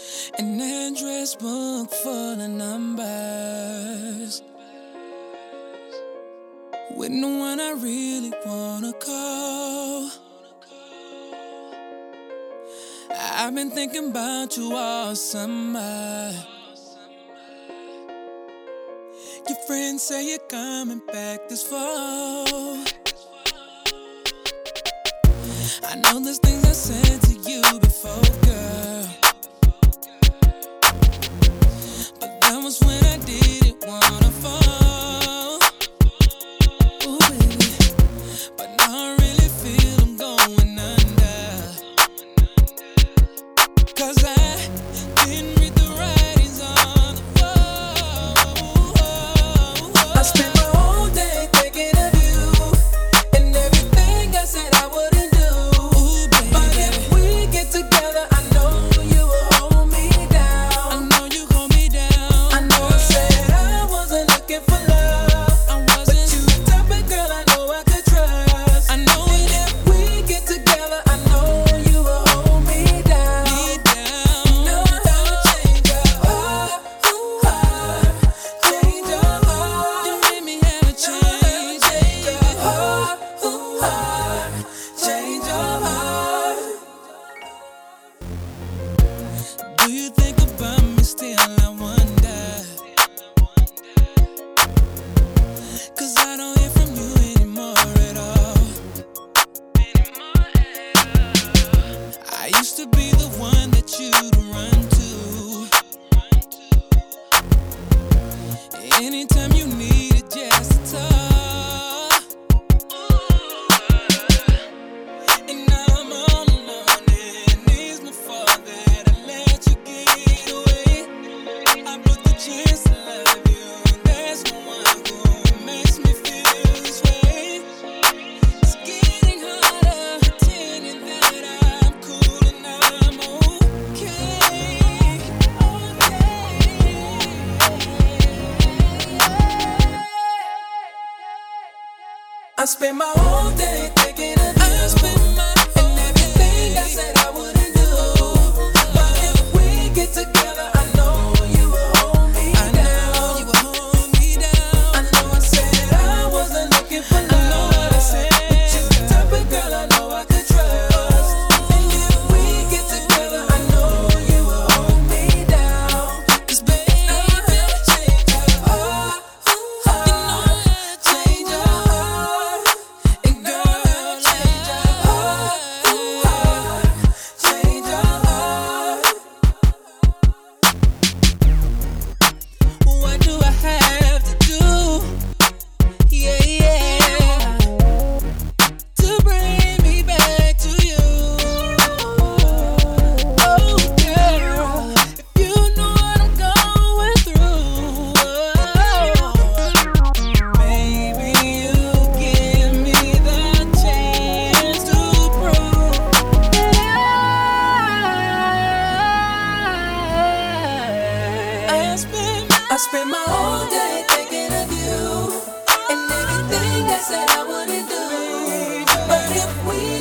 An address book full of numbers, with no one I really wanna call. I've been thinking about you all summer. Your friends say you're coming back this fall. I know there's things I said to you before, girl, but that was when I didn't wanna fall. Ooh, baby. But now I really feel I'm going under, 'cause I didn't read the writings on the wall. I spent my whole day thinking of you and everything I said I wouldn't do. Ooh, baby. But if we get together, I know you will hold me down. I know you hold me down. I know I said I wasn't looking for love, but you the type of girl I know I could trust. I know it. And if we get together, I know you will hold me down. You know how to change your heart, change your heart. You made me have a change your heart, change your heart. Do you think about me still? I wonder, 'cause I don't hear from you anymore at all. I used to be the one that you'd run to anytime you needed just to talk. And now I'm all alone, and it needs my fault that I let you get away. I blew the chance to love you, and there's no one who makes me feel this way. It's getting harder pretending that I'm cool and I'm okay. I spent my whole day thinking of you. I spent my and everything I said I wouldn't do. But if we get together, I know you will hold me down. I know you will hold me down. I know I said I wasn't looking for love. I know what I said. But you the type of girl I know I could trust. And if we get together, I know you will hold me down. 'Cause baby, change your heart. You know I change your heart. And girl, change your heart, change your heart. What do I have to do? Yeah, to bring me back to you. Oh, girl, if you know what I'm going through, maybe you give me the chance to prove that I spent my whole day thinking of you and everything I said I wouldn't do. But if we